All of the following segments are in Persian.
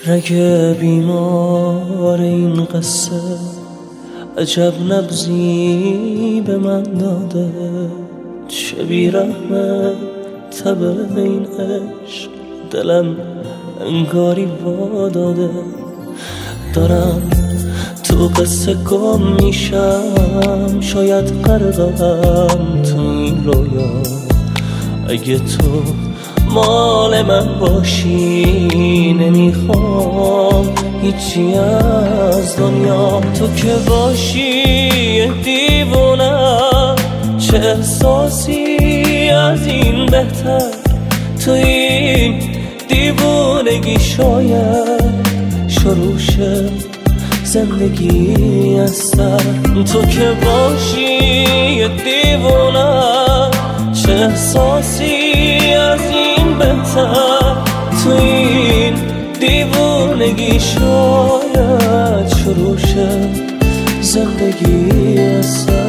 رگ بیمار این قصه عجب نبضی به من داده، چه بیرحمه تب این عشق دلم انگاری واداده. دارم تو قصه گم میشم، شاید غرقم تو این رویا. اگه تو مال من باشی نمیخوام هیچی از دنیا. تو که باشی دیوونم، چه احساسی از این بهتر. تو این دیوونگی شاید شروع شه زندگی از سر. تو که باشی دیوونم، چه احساسی از این بهتر. تو این دیوونگی شاید شروع شه زندگی از سر.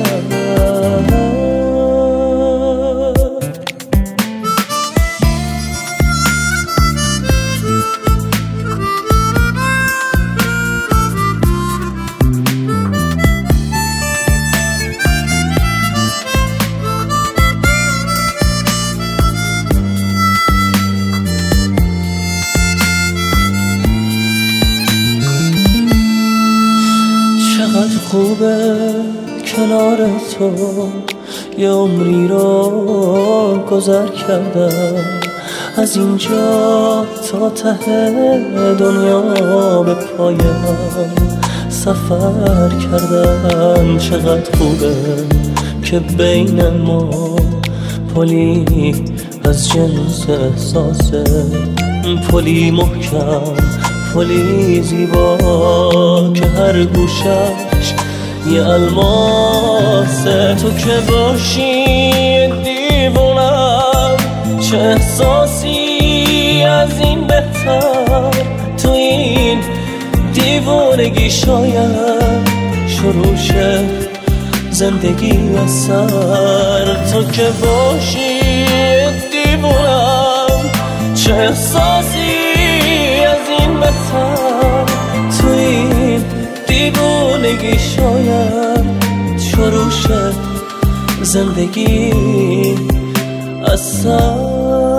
چقدر خوبه کنار تو، یه عمری رو گذر کردم. از اینجا تا ته دنیا به پایم سفر کردم. چقدر خوبه که بین ما پلی از جنس احساسه، پلی محکم، پلی زیبا که هر گوشش یه الماسه. تو که باشی دیوونم، چه احساسی از این بهتر. تو این دیوونگی شاید شروع شه زندگی از سر. تو که باشی دیوونم، چه احساسی از این بهتر. تو این دیوونگی شاید شروع شه زندگی از سر.